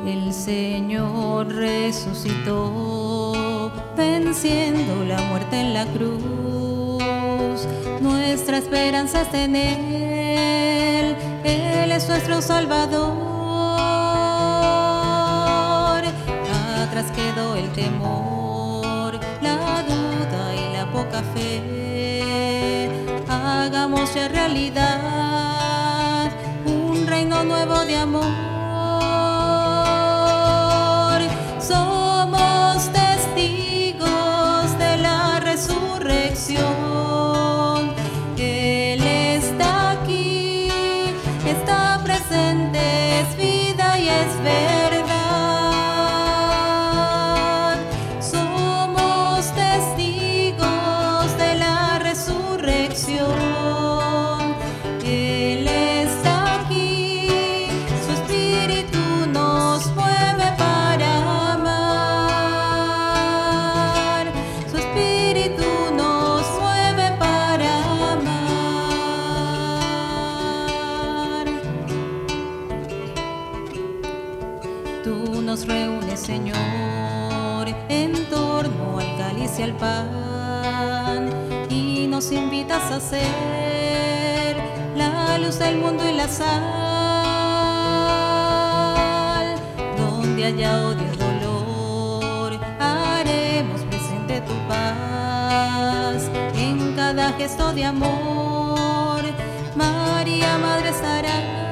El Señor resucitó, venciendo la muerte en la cruz. Nuestra esperanza está en Él, Él es nuestro Salvador. Atrás quedó el temor, la duda y la poca fe. Hagamos ya realidad un reino nuevo de amor. Somos testigos de la resurrección. Él está aquí, está presente, es vida y es verdad. Somos testigos de la resurrección. Él está aquí, su espíritu nos mueve para amar. Su espíritu nos mueve para amar. Tú nos reúnes, Señor, en torno al cáliz y al pan, y nos invitas a ser la luz del mundo y la sal. Donde haya odio y dolor, haremos presente tu paz. En cada gesto de amor, María, Madre estará.